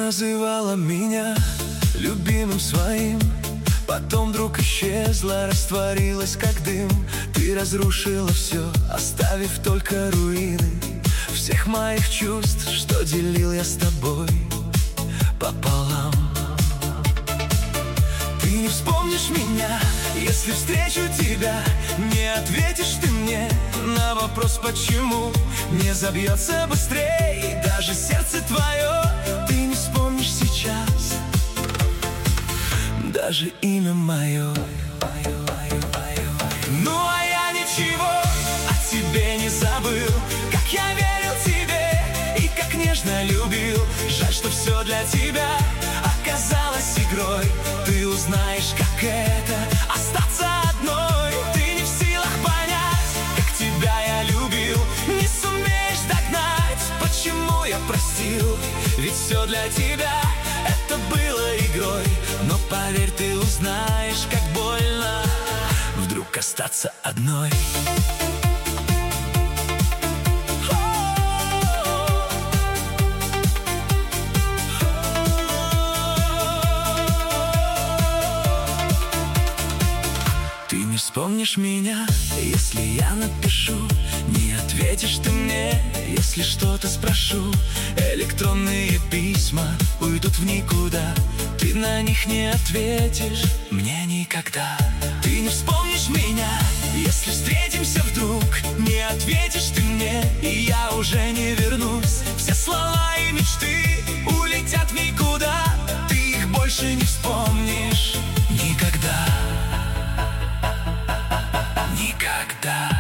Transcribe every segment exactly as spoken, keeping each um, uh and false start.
называла меня любимым своим, потом вдруг исчезла, растворилась как дым. Ты разрушила все, оставив только руины всех моих чувств, что делил я с тобой пополам. Ты не вспомнишь меня, если встречу тебя. Не ответишь ты мне на вопрос почему. Не забьется быстрее даже сердце твое. Ты не вспомнишь сейчас даже имя мое. Ну а я ничего о тебе не забыл, как я верил тебе и как нежно любил. Жаль, что все для тебя оказалось игрой. Ты узнаешь, как это остаться одной. Ты не в силах понять, как тебя я любил. Не сумеешь догнать, почему я простил. Ведь все для тебя это было игрой. Но поверь, ты узнаешь, как больно вдруг остаться одной. Ты не вспомнишь меня, если я напишу. Не ответишь ты мне, если что-то спрошу. Электронные письма уйдут в никуда. Ты на них не ответишь мне никогда. Ты не вспомнишь меня, если встретимся вдруг. Не ответишь ты мне, и я уже не вернусь. Все слова и мечты улетят в никуда. Ты их больше не вспомнишь никогда. Никогда.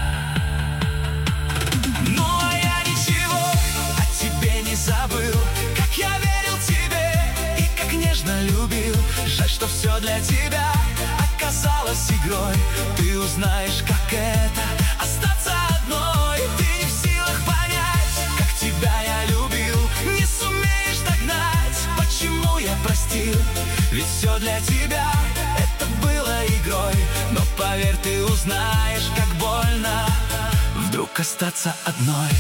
Ну а я ничего о тебе не забыл, как я верил тебе и как нежно любил. Жаль, что все для тебя оказалось игрой. Ты узнаешь, как это остаться одной. Ты не в силах понять, как тебя я любил. Не сумеешь догнать, почему я простил. Ведь все для тебя это было игрой. Но поверь, ты узнаешь, как больно вдруг остаться одной.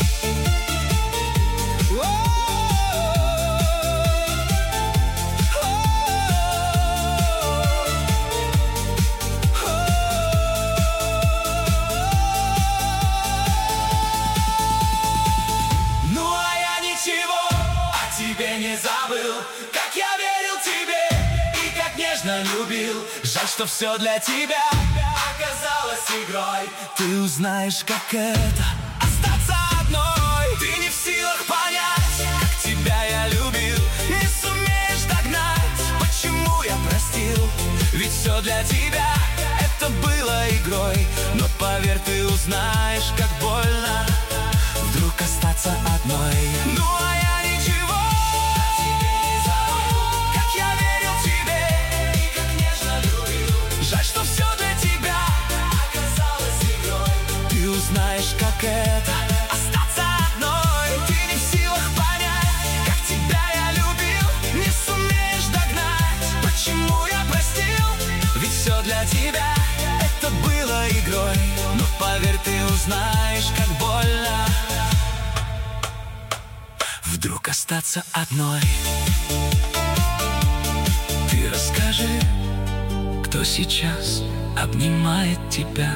Ну а я ничего о тебе не забыл, как я верил тебе и как нежно любил. Жаль, что все для тебя оказалось игрой. Ты узнаешь, как это остаться одной. Ты не в силах понять, как тебя я любил. Не сумеешь догнать, почему я простил. Ведь все для тебя это было игрой. Но поверь, ты узнаешь, как больно вдруг остаться одной. Ну а я ничего как я верил тебе и как нежно любил. Жаль, что все для тебя оказалось игрой. Ты узнаешь, как это остаться одной. Ты не в силах понять, как тебя я любил. Не сумеешь догнать, почему я простил. Ведь все для тебя это было игрой. Но поверь, ты узнаешь, как больно вдруг остаться одной. Ты расскажи, кто сейчас обнимает тебя.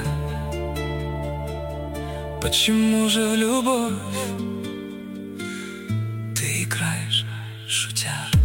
Почему же в любовь ты играешь, шутя?